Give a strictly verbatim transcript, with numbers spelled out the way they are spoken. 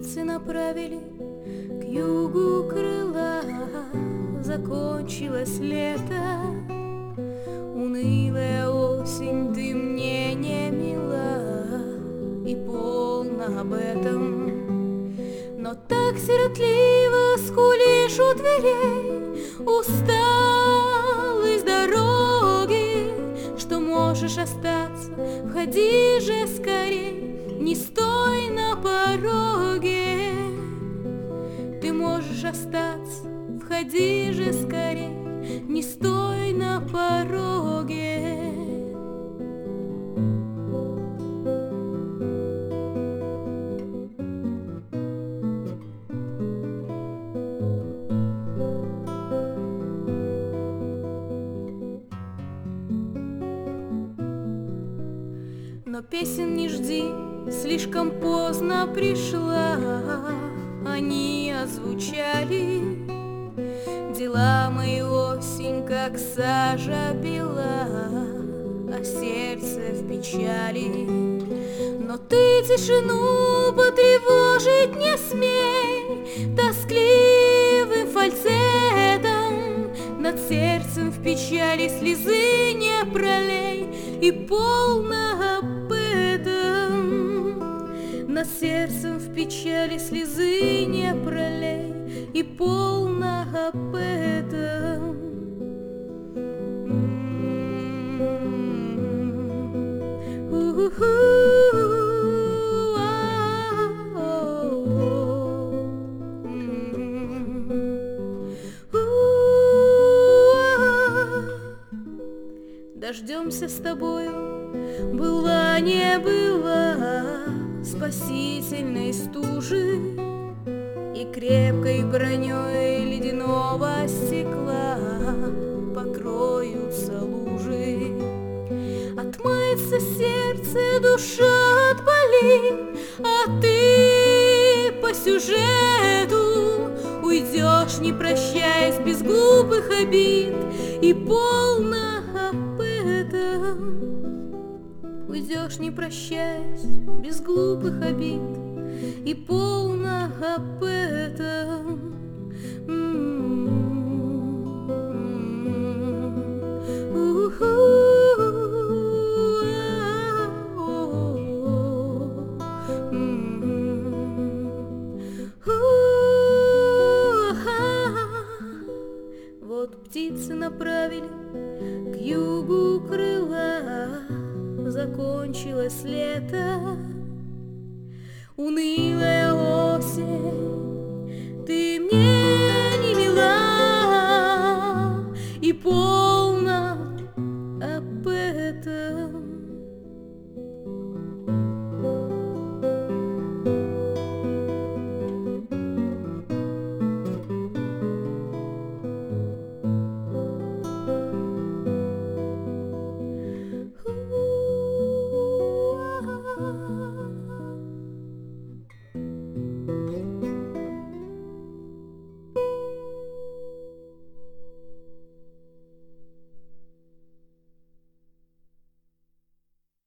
птицы направили к югу крыла. Закончилось лето, унылая осень, ты мне не мила, и полно об этом. Но так сиротливо скулишь у дверей, усталый с дороги, что можешь остаться. Входи же скорей, не стой на пороге. Ты можешь остаться, входи же скорей, не стой на пороге. Но песен не жди, слишком поздно пришла. Они озвучали дела мои осень, как сажа бела, а сердце в печали. Но ты тишину потревожить не смей тоскливым фальцетом. Над сердцем в печали слезы не пролей, и полно об этом. Над сердцем в печали слезы не пролей, и полно об этом. Дождемся с тобою, была не была, спасительной стужи и крепкой броней ледяного стекла покроются лужи. Отмается сердце, душа отболит, а ты по сюжету уйдешь, не прощаясь, без глупых обид, и полно об этом. Уйдешь, не прощаясь, без глупых обид, и полно об этом. Вот птицы направили к югу крыла. Закончилось лето, унылая осень, ты мне